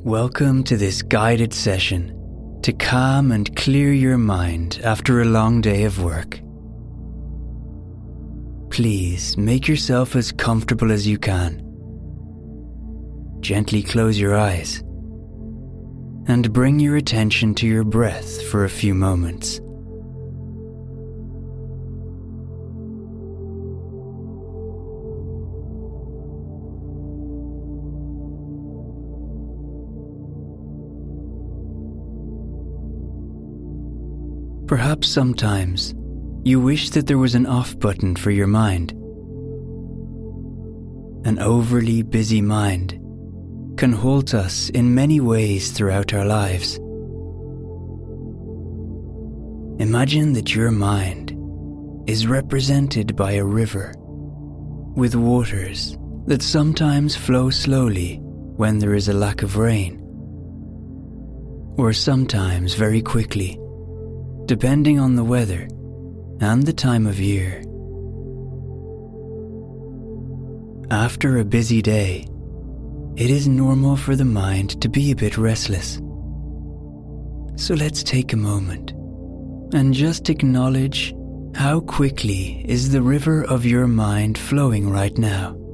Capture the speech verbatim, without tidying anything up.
Welcome to this guided session to calm and clear your mind after a long day of work. Please make yourself as comfortable as you can. Gently close your eyes and bring your attention to your breath for a few moments. Perhaps sometimes you wish that there was an off button for your mind. An overly busy mind can halt us in many ways throughout our lives. Imagine that your mind is represented by a river with waters that sometimes flow slowly when there is a lack of rain, or sometimes very quickly, depending on the weather and the time of year. After a busy day, it is normal for the mind to be a bit restless. So let's take a moment and just acknowledge how quickly is the river of your mind flowing right now.